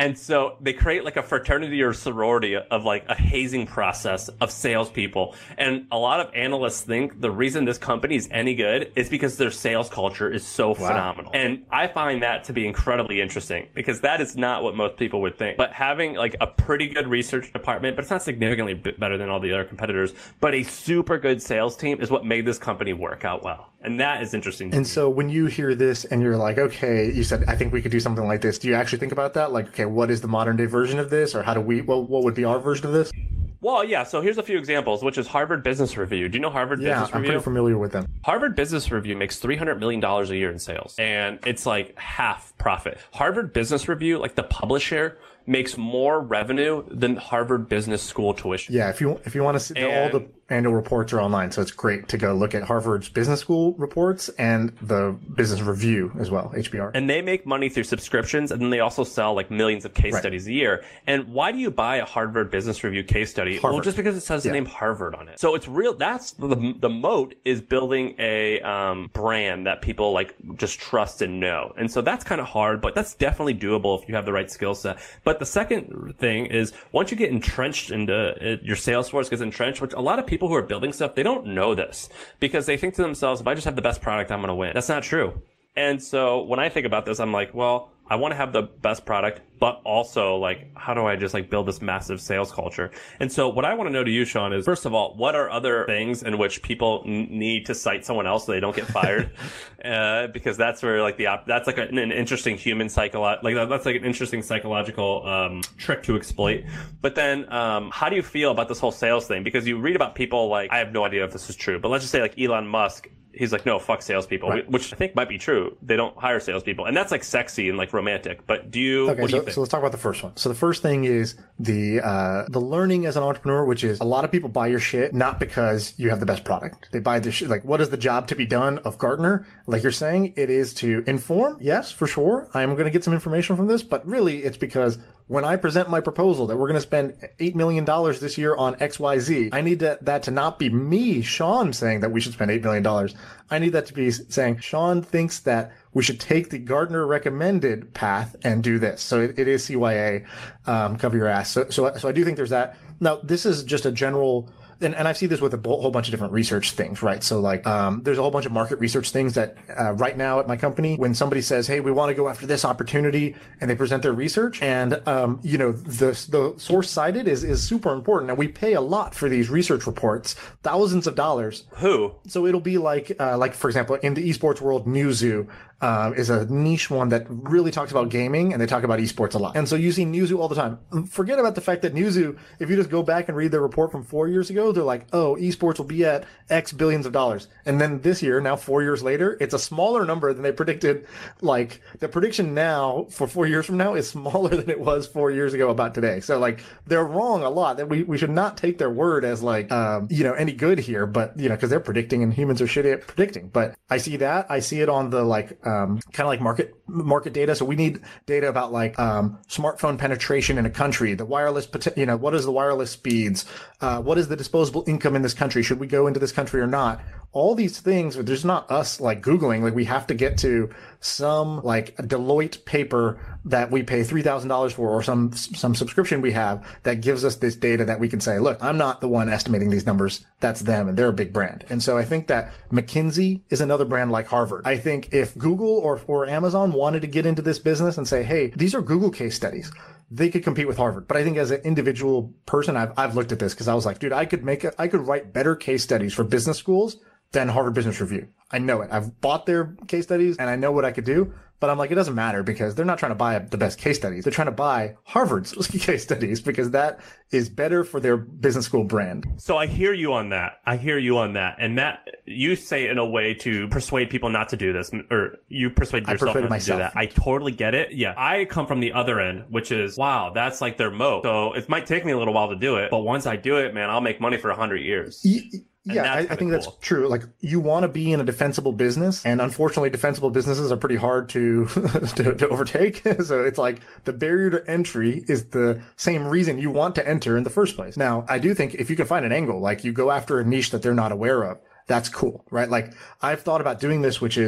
And so they create like a fraternity or sorority of like a hazing process of salespeople. And a lot of analysts think the reason this company is any good is because their sales culture is so wow. phenomenal. And I find that to be incredibly interesting because that is not what most people would think. But having like a pretty good research department, but it's not significantly better than all the other competitors, but a super good sales team is what made this company work out well. And that is interesting to And me. so when you hear this and you're like, okay, you said, I think we could do something like this. Do you actually think about that? Like, okay, what is the modern day version of this? Or how do we, what, what would be our version of this? Well, yeah. So here's a few examples, which is Harvard Business Review. Do you know Harvard yeah, Business I'm Review? Yeah, I'm pretty familiar with them. Harvard Business Review makes three hundred million dollars a year in sales. And it's like half profit. Harvard Business Review, like the publisher, makes more revenue than Harvard Business School tuition. Yeah, if you if you want to see, and, all the annual reports are online, so it's great to go look at Harvard's Business School reports and the Business Review as well, H B R. And they make money through subscriptions, and then they also sell like millions of case right. studies a year. And why do you buy a Harvard Business Review case study? Harvard. Well, just because it says yeah. the name Harvard on it. So it's real. That's the the moat is building a um, brand that people like just trust and know. And so that's kind of hard, but that's definitely doable if you have the right skill set. But the second thing is once you get entrenched into it, your sales force gets entrenched, which a lot of people who are building stuff, they don't know this because they think to themselves, if I just have the best product, I'm going to win. That's not true. And so when I think about this, I'm like, well, I want to have the best product, but also like, how do I just like build this massive sales culture? And so what I want to know to you, Sean, is first of all, what are other things in which people n- need to cite someone else so they don't get fired? uh, because that's where like the, op- that's like a, an interesting human psycholo- like that's like an interesting psychological, um, trick to exploit. But then, um, how do you feel about this whole sales thing? Because you read about people like, I have no idea if this is true, but let's just say like Elon Musk, he's like, no, fuck salespeople, right. which I think might be true. They don't hire salespeople. And that's like sexy and like romantic. But do you, okay, what do so, you think? So let's talk about the first one. So the first thing is the, uh, the learning as an entrepreneur, which is a lot of people buy your shit, not because you have the best product. They buy the shit. Like, what is the job to be done of Gartner? Like you're saying, it is to inform. Yes, for sure. I'm going to get some information from this, but really it's because when I present my proposal that we're going to spend eight million dollars this year on X Y Z, I need that, that to not be me, Sean, saying that we should spend eight million dollars. I need that to be saying, Sean thinks that we should take the Gartner recommended path and do this. So it, it is C Y A, um, cover your ass. So, so, so I do think there's that. Now, this is just a general, and, and I see this with a whole bunch of different research things, right? So like, um, there's a whole bunch of market research things that, uh, right now at my company, when somebody says, hey, we want to go after this opportunity and they present their research and, um, you know, the, the source cited is, is super important. And we pay a lot for these research reports, thousands of dollars. Who? So it'll be like, uh, like, for example, in the esports world, Newzoo, Um, is a niche one that really talks about gaming and they talk about esports a lot. And so you see Newzoo all the time. Forget about the fact that Newzoo, if you just go back and read their report from four years ago, they're like, oh, esports will be at X billions of dollars. And then this year, now four years later, it's a smaller number than they predicted. Like the prediction now for four years from now is smaller than it was four years ago about today. So like they're wrong a lot. That we, we should not take their word as like, um, you know, any good here, but you know, cause they're predicting and humans are shitty at predicting. But I see that. I see it on the like, Um, kind of like market market data. So we need data about like um, smartphone penetration in a country, the wireless, you know, what is the wireless speeds? Uh, what is the disposable income in this country? Should we go into this country or not? All these things, there's not us like Googling, like we have to get to some like a Deloitte paper that we pay three thousand dollars for or some, some subscription we have that gives us this data that we can say, look, I'm not the one estimating these numbers. That's them and they're a big brand. And so I think that McKinsey is another brand like Harvard. I think if Google or, or Amazon wanted to get into this business and say, hey, these are Google case studies, they could compete with Harvard. But I think as an individual person, I've, I've looked at this because I was like, dude, I could make a, I could write better case studies for business schools than Harvard Business Review. I know it. I've bought their case studies and I know what I could do, but I'm like, it doesn't matter because they're not trying to buy the best case studies. They're trying to buy Harvard's case studies because that is better for their business school brand. So I hear you on that. I hear you on that. And that you say in a way to persuade people not to do this, or you persuade yourself not myself. to do that. I totally get it. Yeah. I come from the other end, which is, wow, that's like their moat. So it might take me a little while to do it, but once I do it, man, I'll make money for a hundred years. Y- Yeah, I, I think cool. that's true. Like you want to be in a defensible business, and unfortunately, defensible businesses are pretty hard to to, to overtake. So it's like the barrier to entry is the same reason you want to enter in the first place. Now, I do think if you can find an angle, like you go after a niche that they're not aware of, that's cool, right? Like I've thought about doing this, which is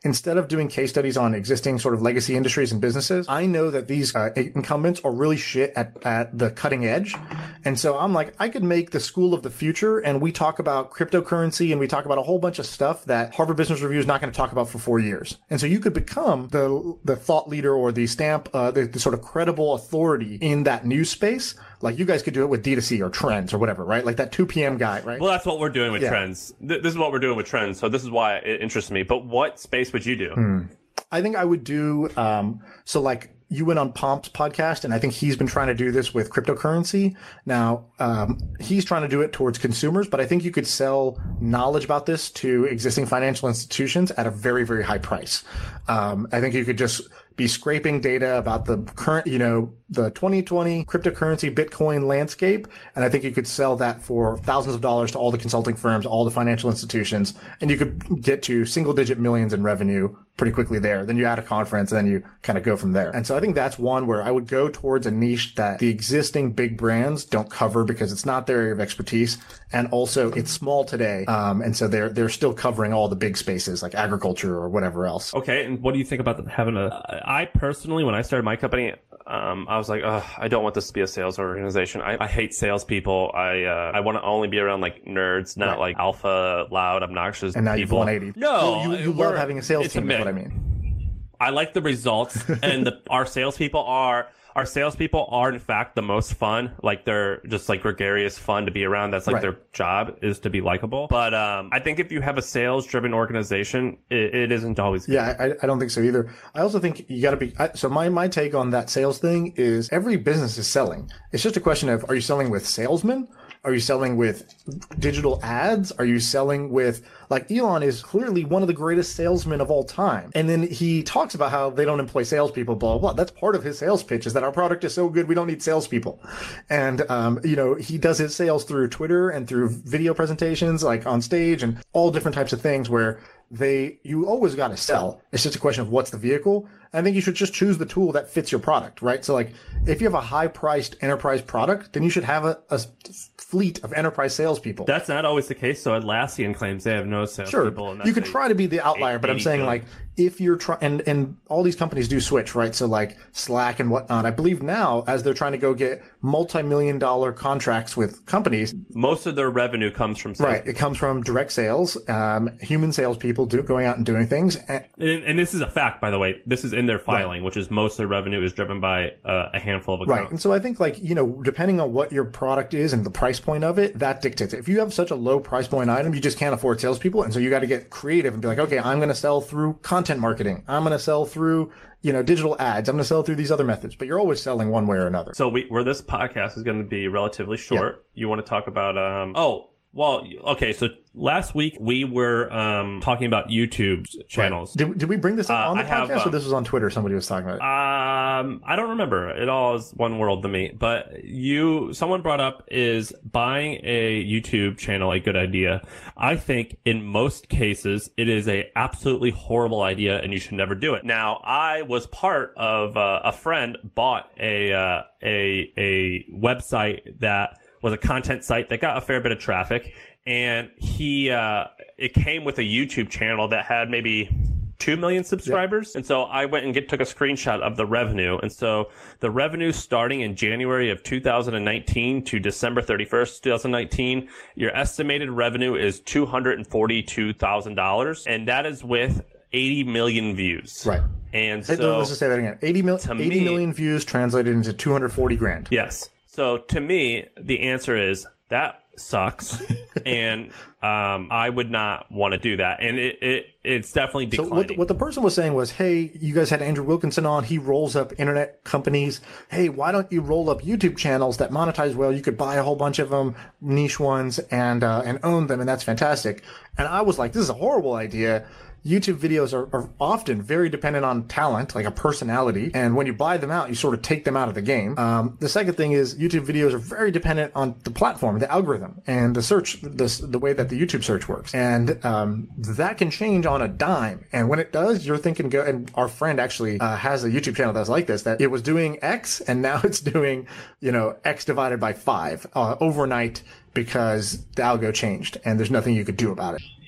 instead of doing case studies on existing sort of legacy industries and businesses, I know that these uh, incumbents are really shit at, at the cutting edge. And so I'm like, I could make the school of the future, and we talk about cryptocurrency and we talk about a whole bunch of stuff that Harvard Business Review is not going to talk about for four years. And so you could become the the thought leader or the stamp, uh, the, the sort of credible authority in that news space. Like you guys could do it with D two C or Trends or whatever, right? Like that two p.m. guy, right? Well, that's what we're doing with Yeah. Trends. Th- This is what we're doing with Trends. So this is why it interests me. But what space would you do? Hmm. I think I would do, um, so like you went on Pomp's podcast, and I think he's been trying to do this with cryptocurrency. Now, um, he's trying to do it towards consumers, but I think you could sell knowledge about this to existing financial institutions at a very, very high price. Um, I think you could just be scraping data about the current, you know, the twenty twenty cryptocurrency Bitcoin landscape. And I think you could sell that for thousands of dollars to all the consulting firms, all the financial institutions, and you could get to single digit millions in revenue pretty quickly there. Then you add a conference, and then you kind of go from there. And so I think that's one where I would go towards a niche that the existing big brands don't cover because it's not their area of expertise. And also it's small today. Um, and so they're, they're still covering all the big spaces like agriculture or whatever else. Okay, and what do you think about having a? I personally, when I started my company, um, I was like, Ugh, I don't want this to be a sales organization. I, I hate salespeople. I uh, I want to only be around like nerds, not Right. like alpha, loud, obnoxious And now people. you've one eighty. No, you, you we're- love having a sales it's a team, is mix. what I mean. I like the results, and the, our salespeople are our salespeople are in fact the most fun. Like they're just like gregarious, fun to be around. That's like Right. their job is to be likable. But um, I think if you have a sales-driven organization, it, it isn't always good. Yeah, I, I don't think so either. I also think you got to be. I, so my my take on that sales thing is every business is selling. It's just a question of, are you selling with salesmen? Are you selling with digital ads? Are you selling with, like, Elon is clearly one of the greatest salesmen of all time. And then he talks about how they don't employ salespeople, blah, blah, blah. That's part of his sales pitch, is that our product is so good, we don't need salespeople. And, um, you know, he does his sales through Twitter and through video presentations, like on stage, and all different types of things where they, you always got to sell. It's just a question of what's the vehicle. I think you should just choose the tool that fits your product, right? So like if you have a high priced enterprise product, then you should have a, a fleet of enterprise salespeople. That's not always the case. So Atlassian claims they have no salespeople. Sure, and that's you could a- try to be the outlier, but I'm eighty saying billion. like if you're trying, and, and all these companies do switch, right? So like Slack and whatnot, I believe now as they're trying to go get multi-million dollar contracts with companies, most of their revenue comes from sales. right? It comes from direct sales, um, human salespeople do, going out and doing things. And, And, and this is a fact, by the way. This is in their filing, which is most of their revenue is driven by uh, a handful of accounts. Right. And so I think like, you know, depending on what your product is and the price point of it, that dictates it. If you have such a low price point item, you just can't afford salespeople. And so you got to get creative and be like, okay, I'm going to sell through content marketing. I'm going to sell through, you know, digital ads. I'm going to sell through these other methods, but you're always selling one way or another. So we, where this podcast is going to be relatively short, you want to talk about, um, oh, well, okay. So last week we were um, talking about YouTube channels. Did, did we bring this up Uh, on the I have, podcast or um, this was on Twitter? Somebody was talking about it. Um, I don't remember. It all is one world to me. But you, someone brought up, is buying a YouTube channel a good idea? I think in most cases it is a absolutely horrible idea, and you should never do it. Now, I was part of uh, a friend bought a uh, a a website that was a content site that got a fair bit of traffic, and he uh, it came with a YouTube channel that had maybe two million subscribers. And so I went and get, took a screenshot of the revenue. And so the revenue starting in January of two thousand nineteen to December thirty-first, two thousand nineteen, your estimated revenue is two hundred forty-two thousand dollars. And that is with eighty million views. Right. And Hey, so, let's just say that again. eighty, mil- to eighty me- million views translated into two hundred forty grand. yes. So to me, the answer is that sucks. and um, I would not want to do that. And it, it it's definitely So declining. what the, what the person was saying was, hey, you guys had Andrew Wilkinson on. He rolls up internet companies. Hey, why don't you roll up YouTube channels that monetize well? You could buy a whole bunch of them, niche ones, and uh, and own them, and that's fantastic. And I was like, this is a horrible idea. YouTube videos are, are often very dependent on talent, like a personality. And when you buy them out, you sort of take them out of the game. Um, the second thing is YouTube videos are very dependent on the platform, the algorithm, and the search, the, the way that the YouTube search works. And um, that can change on a dime. And when it does, you're thinking, go, and our friend actually uh, has a YouTube channel that's like this, that it was doing X and now it's doing, you know, X divided by five uh, overnight because the algo changed and there's nothing you could do about it.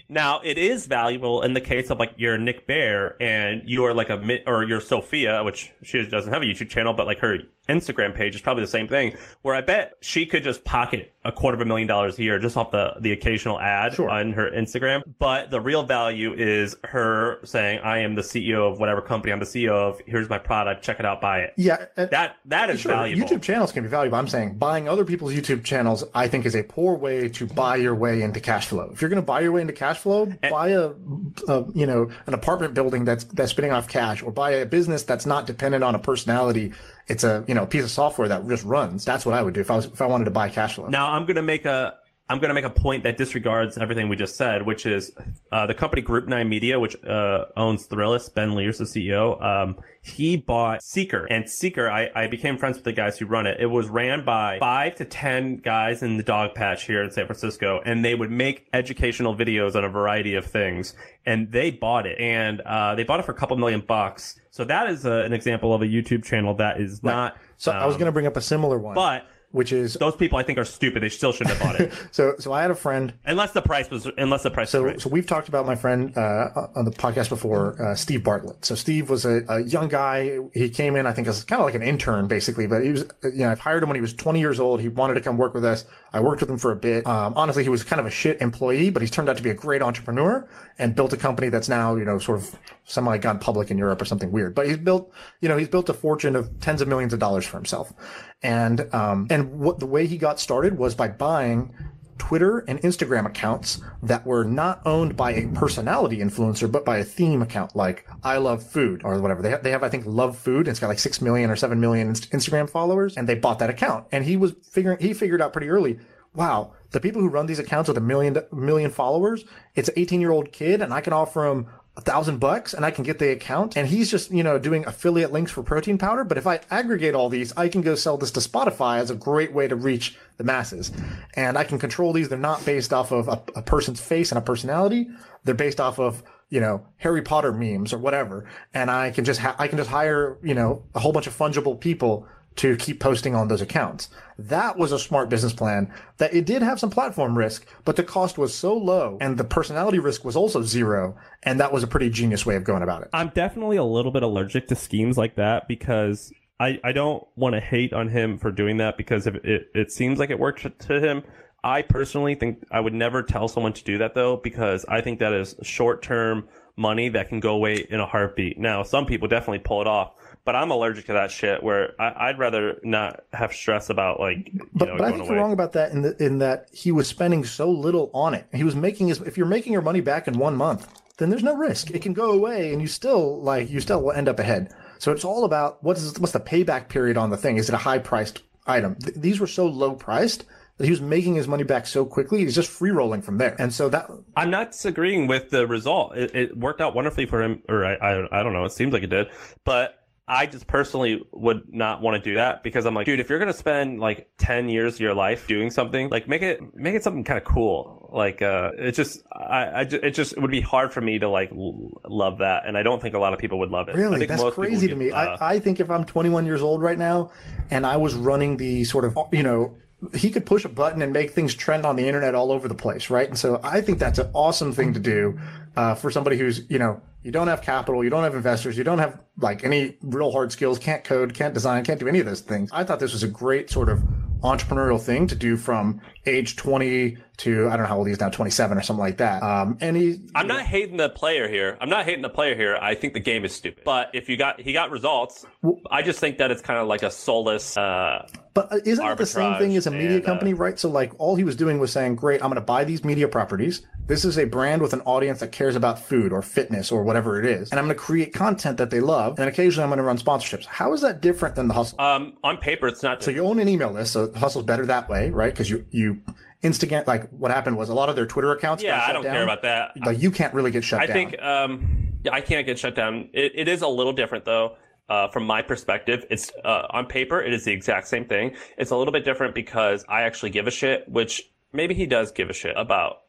Now, it is valuable in the case of like you're Nick Bear and you are like a mi- or you're Sophia, which she doesn't have a YouTube channel, but like her Instagram page is probably the same thing, where I bet she could just pocket a quarter of a million dollars a year just off the, the occasional ad Sure. on her Instagram. But the real value is her saying, I am the C E O of whatever company I'm the C E O of. Here's my product. Check it out. Buy it. Yeah. uh, That, that is Sure, valuable. YouTube channels can be valuable. I'm saying buying other people's YouTube channels, I think, is a poor way to buy your way into cash flow. If you're going to buy your way into cash flow, buy a, a, you know, an apartment building that's that's spitting off cash, or buy a business that's not dependent on a personality. It's a, you know, piece of software that just runs. That's what I would do if I was if I wanted to buy cash flow. Now I'm going to make a I'm going to make a point that disregards everything we just said, which is uh, the company Group Nine Media, which uh, owns Thrillist. Ben Lear's the C E O. Um, he bought Seeker, and Seeker, I, I became friends with the guys who run it. It was ran by five to ten guys in the dog patch here in San Francisco, and they would make educational videos on a variety of things. And they bought it, and uh, they bought it for a couple million bucks. So that is a, an example of a YouTube channel that is Right. not. So I was um, going to bring up a similar one, but. which is Those people, I think, are stupid. They still shouldn't have bought it, so. So I had a friend. unless the price was unless the price So, was right. so we've talked about my friend uh, on the podcast before, uh, Steve Bartlett. So Steve was a, a young guy. He came in, I think, as kind of like an intern, basically. But he was, you know, I've hired him when he was twenty years old. He wanted to come work with us. I worked with him for a bit. Um, honestly, he was kind of a shit employee, but he's turned out to be a great entrepreneur and built a company that's now, you know, sort of semi gone public in Europe or something weird. But he's built, you know, he's built a fortune of tens of millions of dollars for himself. And um, and what the way he got started was by buying Twitter and Instagram accounts that were not owned by a personality influencer, but by a theme account, like I love food or whatever. They have, they have, I think, Love Food. And it's got like six million or seven million Instagram followers, and they bought that account. And he was figuring, he figured out pretty early, wow, the people who run these accounts with a million, million followers, it's an eighteen year old kid, and I can offer him a thousand bucks and I can get the account. And he's just, you know, doing affiliate links for protein powder. But if I aggregate all these, I can go sell this to Spotify as a great way to reach the masses. And I can control these. They're not based off of a, a person's face and a personality. They're based off of, you know, Harry Potter memes or whatever. And I can just, ha- I can just hire, you know, a whole bunch of fungible people to keep posting on those accounts. That was a smart business plan. That it did have some platform risk, but the cost was so low and the personality risk was also zero. And that was a pretty genius way of going about it. I'm definitely a little bit allergic to schemes like that because I, I don't want to hate on him for doing that because if it, it seems like it worked to him. I personally think I would never tell someone to do that though, because I think that is short-term money that can go away in a heartbeat. Now, some people definitely pull it off. But I'm allergic to that shit where I, I'd rather not have stress about like, you but, know, but I going think away. you're wrong about that in, the, in that he was spending so little on it. He was making his, if you're making your money back in one month, then there's no risk. It can go away and you still like, you still will end up ahead. So it's all about what is, what's the payback period on the thing? Is it a high priced item? Th- these were so low priced that he was making his money back so quickly. He's just free rolling from there. And so that, I'm not disagreeing with the result. It, it worked out wonderfully for him, or I, I, I don't know. It seems like it did, but I just personally would not want to do that because I'm like, dude, if you're going to spend like ten years of your life doing something, like make it, make it something kind of cool. Like, uh, it just, I, I just, it just it would be hard for me to like l- love that. And I don't think a lot of people would love it. I really, think that's most people crazy to would, me. uh, I, I think if I'm twenty-one years old right now and I was running the sort of, you know, he could push a button and make things trend on the internet all over the place, right? And so I think that's an awesome thing to do uh, for somebody who's, you know, you don't have capital, you don't have investors, you don't have like any real hard skills, can't code, can't design, can't do any of those things. I thought this was a great sort of entrepreneurial thing to do from age twenty to, I don't know how old he is now, twenty-seven or something like that. Um, and he, I'm not hating the player here. I'm not hating the player here. I think the game is stupid. But if you got, he got results. I just think that it's kind of like a soulless, uh, But uh, isn't it the same arbitrage thing as a media and, uh, company, right? So like all he was doing was saying, great, I'm going to buy these media properties. This is a brand with an audience that cares about food or fitness or whatever it is. And I'm going to create content that they love. And occasionally I'm going to run sponsorships. How is that different than the hustle? um, on paper, it's not. So you own an email list. So the hustle's better that way, right? Because you, you instigate, like what happened was a lot of their Twitter accounts got yeah, shut I don't down. care about that. Like you can't really get shut I down. think, um, yeah, I can't get shut down. It, it is a little different though. Uh, from my perspective, it's, uh, on paper, it is the exact same thing. It's a little bit different because I actually give a shit, which maybe he does give a shit about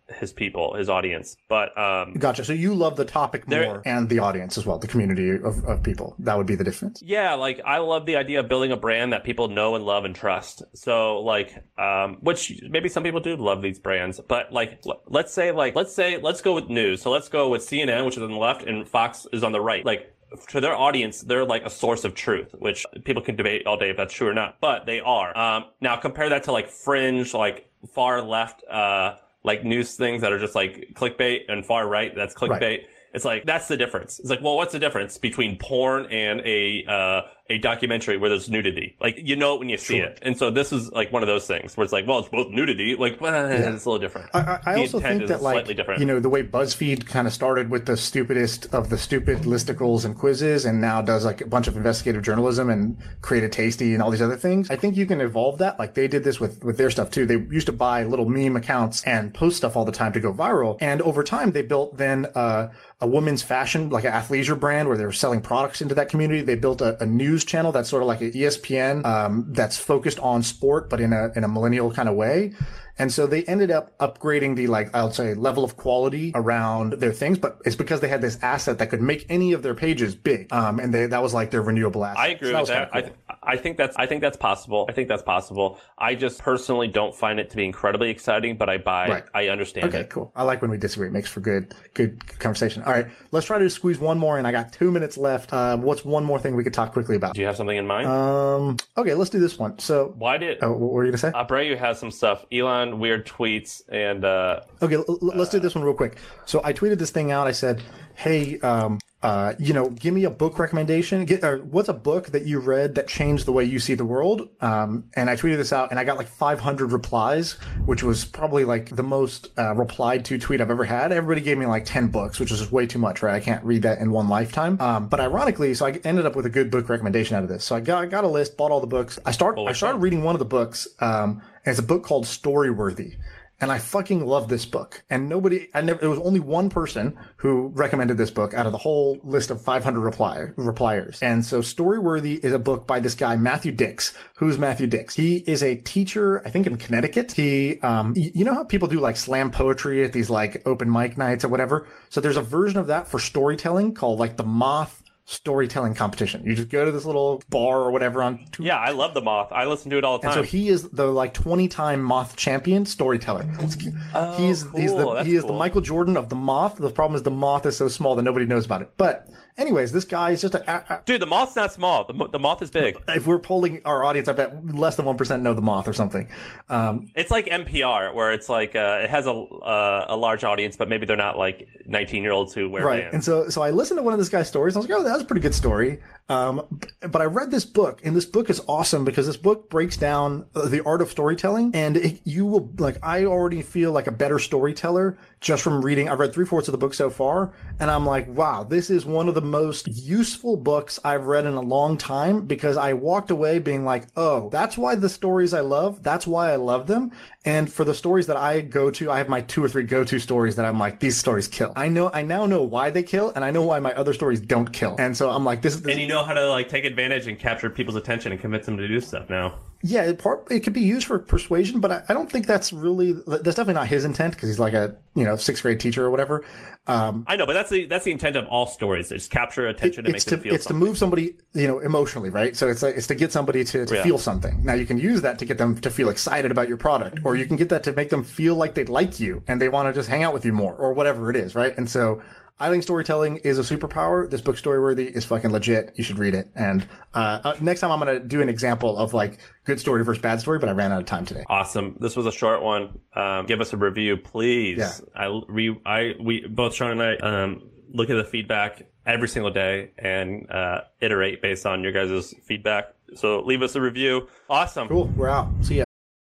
his people, his audience. But um, gotcha. So you love the topic there, more and the audience as well, the community of, of people. That would be the difference. Yeah, like I love the idea of building a brand that people know and love and trust. So like, um, which maybe some people do love these brands, but like, l- let's say like, let's say, let's go with news. So let's go with C N N, which is on the left, and Fox is on the right. Like, to their audience, they're like a source of truth, which people can debate all day if that's true or not, but they are. Um, now compare that to like fringe, like far left, uh, like news things that are just like clickbait, and far right, that's clickbait. Right. It's like, that's the difference. It's like, well, what's the difference between porn and a, uh, a documentary where there's nudity? Like, you know it when you see sure. it. And so this is like one of those things where it's like, well, it's both nudity. Like, well, yeah. it's a little different. I, I also think that, like, you know, the way BuzzFeed kind of started with the stupidest of the stupid listicles and quizzes, and now does like a bunch of investigative journalism and Creative Tasty and all these other things. I think you can evolve that. Like, they did this with, with their stuff too. They used to buy little meme accounts and post stuff all the time to go viral. And over time, they built then, uh, a women's fashion, like an athleisure brand where they were selling products into that community. They built a, a news channel that's sort of like an E S P N, um, that's focused on sport, but in a, in a millennial kind of way. And so they ended up upgrading the, like, I would say, level of quality around their things, but it's because they had this asset that could make any of their pages big. Um, and they, that was like their renewable asset. I agree so with that. that. Cool. I, th- I think that's, I think that's possible. I think that's possible. I just personally don't find it to be incredibly exciting, but I buy, right. I understand okay, it. Okay, cool. I like when we disagree. It makes for good, good conversation. All right. Let's try to squeeze one more in. I got two minutes left. Uh, what's one more thing we could talk quickly about? Do you have something in mind? Um, okay, let's do this one. So why did, oh, what were you going to say? Abreu has some stuff. Elon, weird tweets. And uh okay, l- let's do this one real quick. So I tweeted this thing out. I said, hey, um uh you know, give me a book recommendation. Get, or what's a book that you read that changed the way you see the world? Um and I tweeted this out, and I got like five hundred replies, which was probably like the most uh, replied to tweet I've ever had. Everybody gave me like ten books, which is just way too much, right? I can't read that in one lifetime. Um but ironically, so I ended up with a good book recommendation out of this. So I got I got a list, bought all the books. I start I started reading one of the books, um and it's a book called Storyworthy. And I fucking love this book. And nobody, I never, there was only one person who recommended this book out of the whole list of five hundred reply, repliers. And so Storyworthy is a book by this guy, Matthew Dix. Who's Matthew Dix? He is a teacher, I think in Connecticut. He, um, you know how people do like slam poetry at these like open mic nights or whatever? So there's a version of that for storytelling called like the Moth Storytelling Competition. You just go to this little bar or whatever on two- yeah I love the Moth. I listen to it all the time. and so he is the like twenty time Moth champion storyteller. Oh, he's cool. he's the That's he is cool. the Michael Jordan of the Moth. The problem is the Moth is so small that nobody knows about it. But anyways, this guy is just a, a, a dude. The Moth's not small. The, the Moth is big. If we're polling our audience, I bet less than one percent know the Moth or something. Um, it's like N P R, where it's like uh, it has a uh, a large audience, but maybe they're not like nineteen year olds who wear right. bands. And so so I listened to one of this guy's stories. And I was like, oh, that was a pretty good story. Um, but I read this book, and this book is awesome because this book breaks down the art of storytelling, and it, you will, like, I already feel like a better storyteller just from reading. I've read three fourths of the book so far, and I'm like, wow, this is one of the most useful books I've read in a long time, because I walked away being like, oh, that's why the stories I love, that's why I love them. And for the stories that I go to, I have my two or three go-to stories that I'm like, these stories kill. I know, I now know why they kill, and I know why my other stories don't kill. And so I'm like, this is, and you know how to like take advantage and capture people's attention and convince them to do stuff now. Yeah, it, part, it could be used for persuasion, but I, I don't think that's really, that's definitely not his intent, because he's like a, you know, sixth grade teacher or whatever. Um, I know, but that's the that's the intent of all stories. It's capture attention it, and make to, them feel It's something. to move somebody, you know, emotionally, right? So it's like, it's to get somebody to, to yeah. feel something. Now you can use that to get them to feel excited about your product, or you can get that to make them feel like they like you and they want to just hang out with you more, or whatever it is, right? And so I think storytelling is a superpower. This book, Storyworthy, is fucking legit. You should read it. And uh, uh next time I'm going to do an example of like good story versus bad story, but I ran out of time today. Awesome. This was a short one. Um, give us a review, please. Yeah. I, re, I, we, both Sean and I, um, look at the feedback every single day and, uh, iterate based on your guys' feedback. So leave us a review. Awesome. Cool. We're out. See ya.